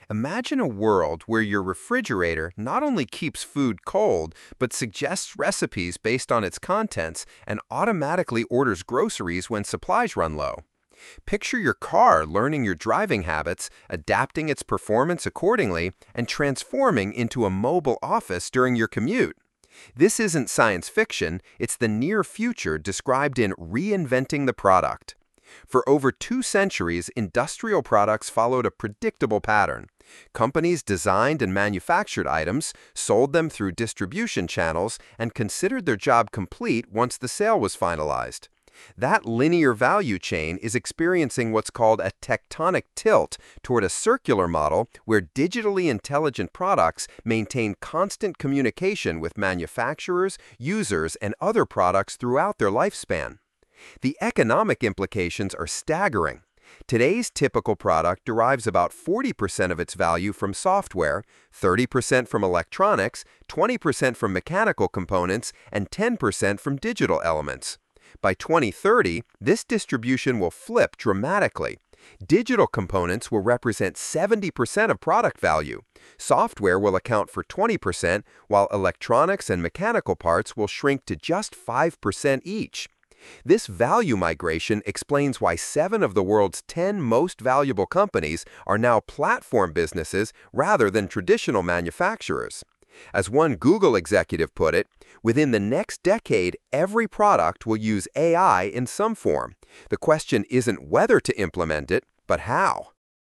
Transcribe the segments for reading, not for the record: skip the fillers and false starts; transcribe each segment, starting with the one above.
Imagine a world where your refrigerator not only keeps food cold, but suggests recipes based on its contents and automatically orders groceries when supplies run low. Picture your car learning your driving habits, adapting its performance accordingly, and transforming into a mobile office during your commute. This isn't science fiction, it's the near future described in Reinventing the Product. For over 2 centuries, industrial products followed a predictable pattern. Companies designed and manufactured items, sold them through distribution channels, and considered their job complete once the sale was finalized. That linear value chain is experiencing what's called a tectonic tilt toward a circular model where digitally intelligent products maintain constant communication with manufacturers, users, and other products throughout their lifespan. The economic implications are staggering. Today's typical product derives about 40% of its value from software, 30% from electronics, 20% from mechanical components, and 10% from digital elements. By 2030, this distribution will flip dramatically. Digital components will represent 70% of product value. Software will account for 20%, while electronics and mechanical parts will shrink to just 5% each. This value migration explains why 7 of the world's 10 most valuable companies are now platform businesses rather than traditional manufacturers. As one Google executive put it, within the next decade, every product will use AI in some form. The question isn't whether to implement it, but how.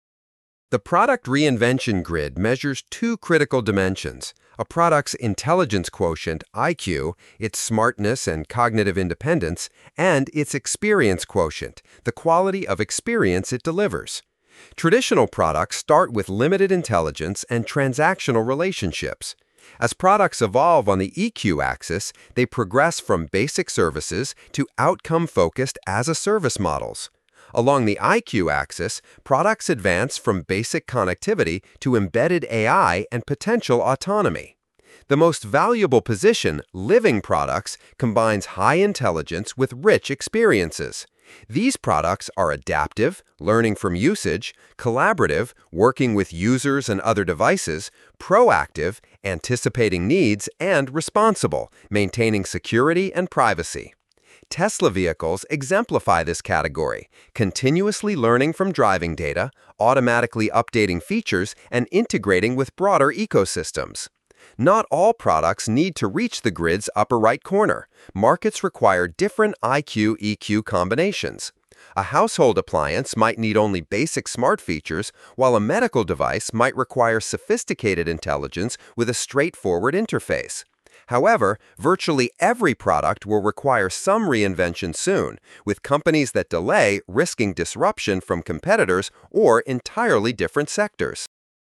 The Product Reinvention Grid measures 2 critical dimensions: a product's intelligence quotient, IQ, its smartness and cognitive independence, and its experience quotient, the quality of experience it delivers. Traditional products start with limited intelligence and transactional relationships. As products evolve on the EQ axis, they progress from basic services to outcome-focused as-a-service models. Along the IQ axis, products advance from basic connectivity to embedded AI and potential autonomy. The most valuable position, living products, combines high intelligence with rich experiences. These products are adaptive, learning from usage, collaborative, working with users and other devices, proactive, anticipating needs, and responsible, maintaining security and privacy. Tesla vehicles exemplify this category, continuously learning from driving data, automatically updating features, and integrating with broader ecosystems. Not all products need to reach the grid's upper right corner. Markets require different IQ-EQ combinations. A household appliance might need only basic smart features, while a medical device might require sophisticated intelligence with a straightforward interface. However, virtually every product will require some reinvention soon, with companies that delay risking disruption from competitors or entirely different sectors.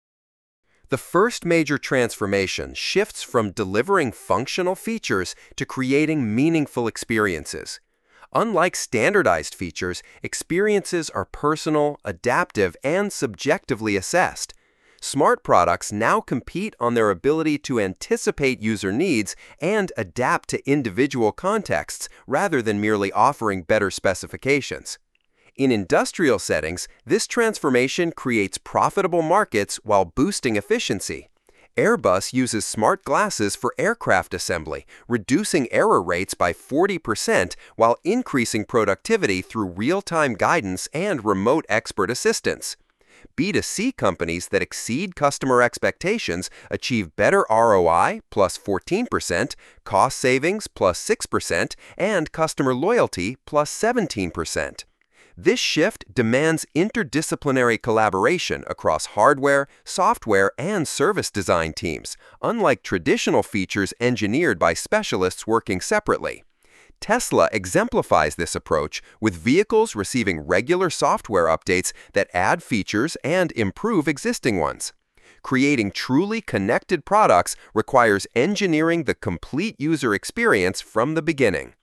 The first major transformation shifts from delivering functional features to creating meaningful experiences. Unlike standardized features, experiences are personal, adaptive, and subjectively assessed. Smart products now compete on their ability to anticipate user needs and adapt to individual contexts rather than merely offering better specifications. In industrial settings, this transformation creates profitable markets while boosting efficiency. Airbus uses smart glasses for aircraft assembly, reducing error rates by 40% while increasing productivity through real-time guidance and remote expert assistance. B2C companies that exceed customer expectations achieve better ROI plus 14%, cost savings plus 6%, and customer loyalty plus 17%. This shift demands interdisciplinary collaboration across hardware, software, and service design teams, unlike traditional features engineered by specialists working separately. Tesla exemplifies this approach with vehicles receiving regular software updates that add features and improve existing ones. Creating truly connected products requires engineering the complete user experience from the beginning.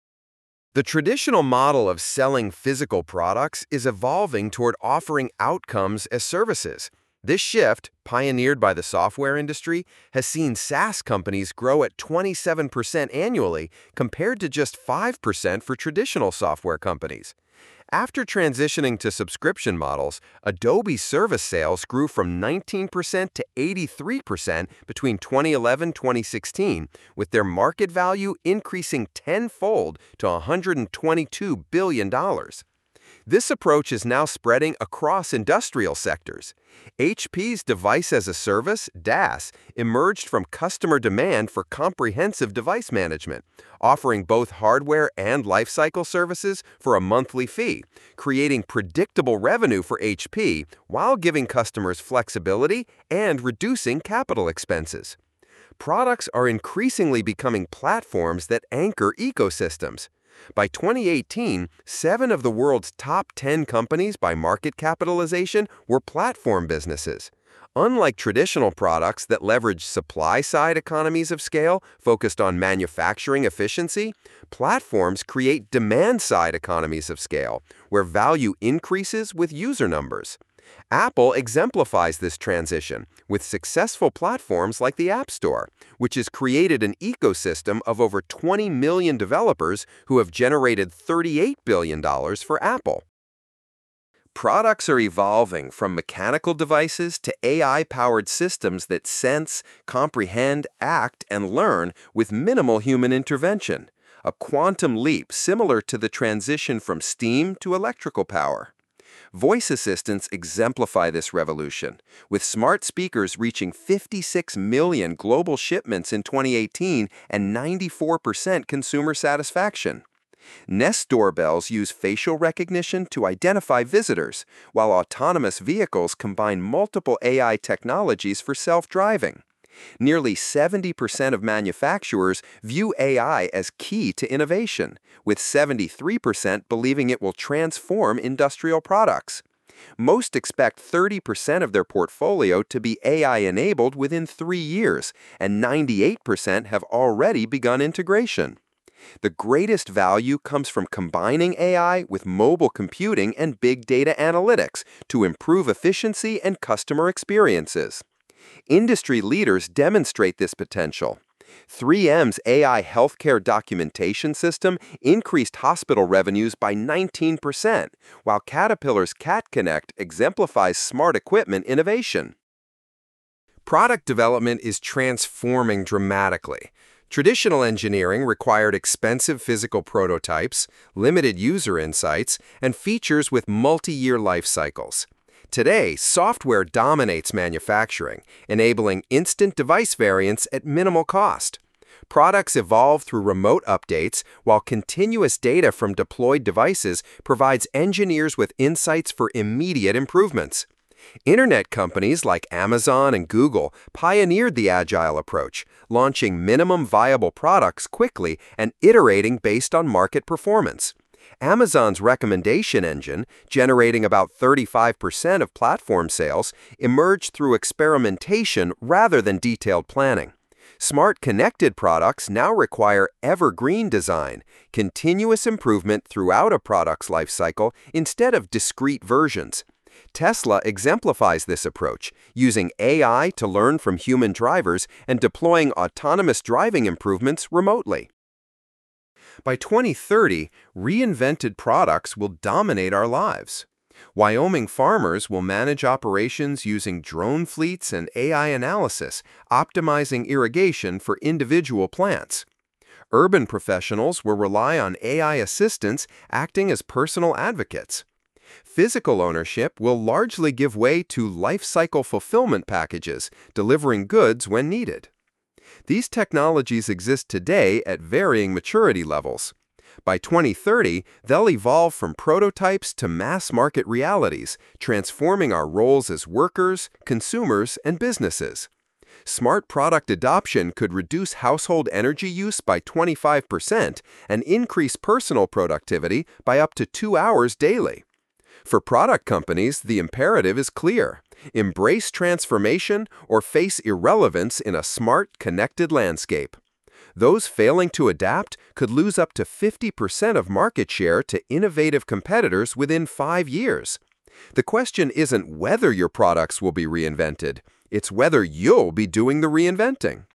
The traditional model of selling physical products is evolving toward offering outcomes as services. This shift, pioneered by the software industry, has seen SaaS companies grow at 27% annually compared to just 5% for traditional software companies. After transitioning to subscription models, Adobe Service sales grew from 19% to 83% between 2011-2016, with their market value increasing tenfold to $122 billion. This approach is now spreading across industrial sectors. HP's Device as a Service, DaaS, emerged from customer demand for comprehensive device management, offering both hardware and lifecycle services for a monthly fee, creating predictable revenue for HP while giving customers flexibility and reducing capital expenses. Products are increasingly becoming platforms that anchor ecosystems. By 2018, 7 of the world's top 10 companies by market capitalization were platform businesses. Unlike traditional products that leverage supply-side economies of scale focused on manufacturing efficiency, platforms create demand-side economies of scale, where value increases with user numbers. Apple exemplifies this transition with successful platforms like the App Store, which has created an ecosystem of over 20 million developers who have generated $38 billion for Apple. Products are evolving from mechanical devices to AI-powered systems that sense, comprehend, act, and learn with minimal human intervention, a quantum leap similar to the transition from steam to electrical power. Voice assistants exemplify this revolution, with smart speakers reaching 56 million global shipments in 2018 and 94% consumer satisfaction. Nest doorbells use facial recognition to identify visitors, while autonomous vehicles combine multiple AI technologies for self-driving. Nearly 70% of manufacturers view AI as key to innovation, with 73% believing it will transform industrial products. Most expect 30% of their portfolio to be AI-enabled within 3 years, and 98% have already begun integration. The greatest value comes from combining AI with mobile computing and big data analytics to improve efficiency and customer experiences. Industry leaders demonstrate this potential. 3M's AI healthcare documentation system increased hospital revenues by 19%, while Caterpillar's CatConnect exemplifies smart equipment innovation. Product development is transforming dramatically. Traditional engineering required expensive physical prototypes, limited user insights, and features with multi-year life cycles. Today, software dominates manufacturing, enabling instant device variants at minimal cost. Products evolve through remote updates, while continuous data from deployed devices provides engineers with insights for immediate improvements. Internet companies like Amazon and Google pioneered the agile approach, launching minimum viable products quickly and iterating based on market performance. Amazon's recommendation engine, generating about 35% of platform sales, emerged through experimentation rather than detailed planning. Smart connected products now require evergreen design, continuous improvement throughout a product's lifecycle instead of discrete versions. Tesla exemplifies this approach, using AI to learn from human drivers and deploying autonomous driving improvements remotely. By 2030, reinvented products will dominate our lives. Wyoming farmers will manage operations using drone fleets and AI analysis, optimizing irrigation for individual plants. Urban professionals will rely on AI assistants acting as personal advocates. Physical ownership will largely give way to life cycle fulfillment packages, delivering goods when needed. These technologies exist today at varying maturity levels. By 2030, they'll evolve from prototypes to mass-market realities, transforming our roles as workers, consumers, and businesses. Smart product adoption could reduce household energy use by 25% and increase personal productivity by up to 2 hours daily. For product companies, the imperative is clear: embrace transformation or face irrelevance in a smart, connected landscape. Those failing to adapt could lose up to 50% of market share to innovative competitors within 5 years. The question isn't whether your products will be reinvented, it's whether you'll be doing the reinventing.